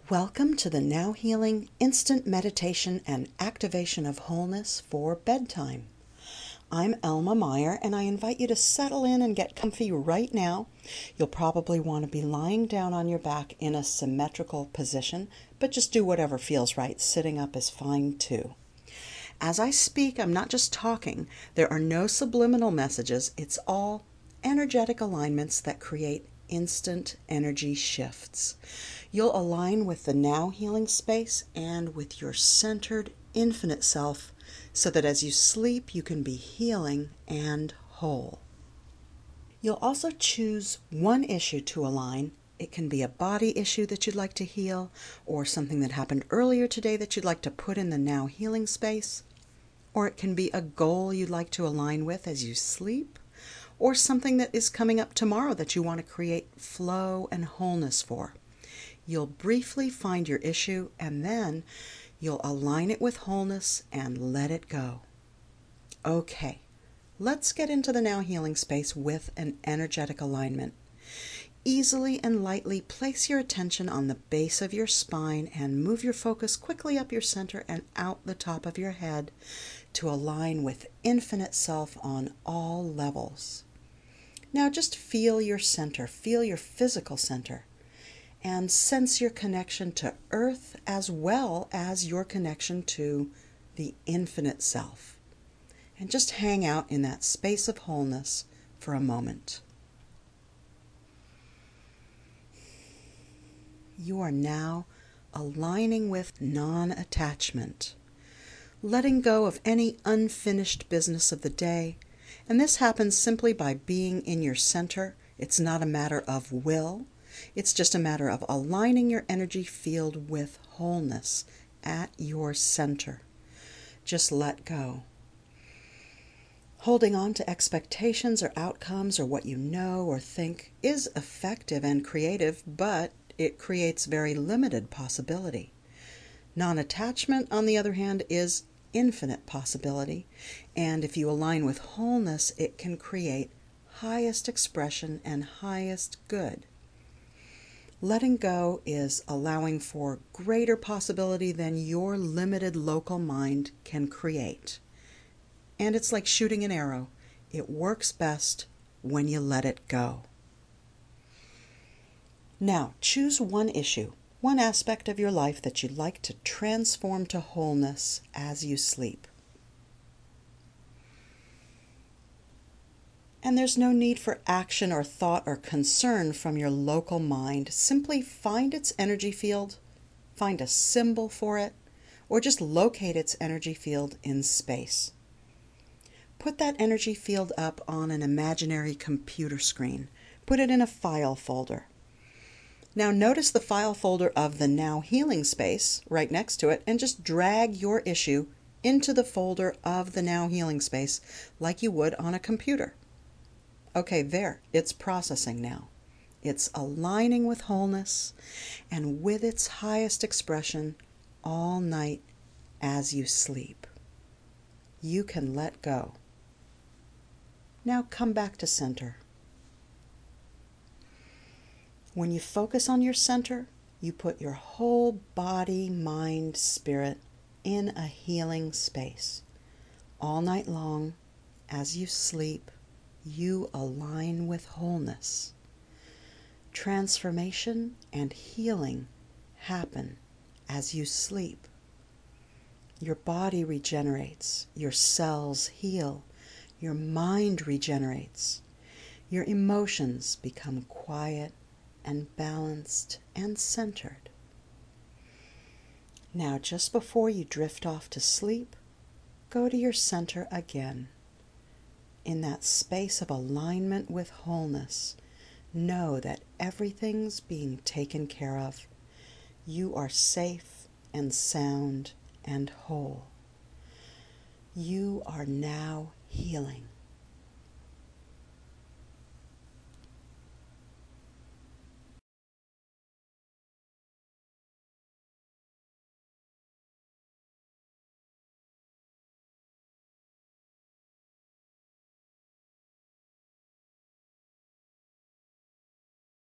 Welcome to the Now Healing Instant Meditation and Activation of Wholeness for Bedtime. I'm Elma Meyer, and I invite you to settle in and get comfy right now. You'll probably want to be lying down on your back in a symmetrical position, but just do whatever feels right. Sitting up is fine too. As I speak, I'm not just talking. There are no subliminal messages. It's all energetic alignments that create instant energy shifts. You'll align with the now healing space and with your centered infinite self so that as you sleep, you can be healing and whole. You'll also choose one issue to align. It can be a body issue that you'd like to heal, or something that happened earlier today that you'd like to put in the now healing space, or it can be a goal you'd like to align with as you sleep, or something that is coming up tomorrow that you want to create flow and wholeness for. You'll briefly find your issue and then you'll align it with wholeness and let it go. Okay, let's get into the now healing space with an energetic alignment. Easily and lightly place your attention on the base of your spine and move your focus quickly up your center and out the top of your head to align with infinite self on all levels. Now just feel your center, feel your physical center, and sense your connection to Earth as well as your connection to the infinite self. And just hang out in that space of wholeness for a moment. You are now aligning with non-attachment, letting go of any unfinished business of the day. And this happens simply by being in your center. It's not a matter of will. It's just a matter of aligning your energy field with wholeness at your center. Just let go. Holding on to expectations or outcomes or what you know or think is effective and creative, but it creates very limited possibility. Non-attachment, on the other hand, is infinite possibility, and if you align with wholeness, it can create highest expression and highest good. Letting go is allowing for greater possibility than your limited local mind can create. And it's like shooting an arrow. It works best when you let it go. Now, choose one issue, one aspect of your life that you'd like to transform to wholeness as you sleep. And there's no need for action or thought or concern from your local mind. Simply find its energy field, find a symbol for it, or just locate its energy field in space. Put that energy field up on an imaginary computer screen. Put it in a file folder. Now notice the file folder of the Now Healing space right next to it and just drag your issue into the folder of the Now Healing space like you would on a computer. Okay, there, it's processing now. It's aligning with wholeness and with its highest expression all night as you sleep. You can let go. Now come back to center. When you focus on your center, you put your whole body, mind, spirit in a healing space. All night long, as you sleep, you align with wholeness. Transformation and healing happen as you sleep. Your body regenerates, your cells heal, your mind regenerates, your emotions become quiet and balanced and centered. Now, just before you drift off to sleep, go to your center again. In that space of alignment with wholeness, know that everything's being taken care of. You are safe and sound and whole. You are now healing.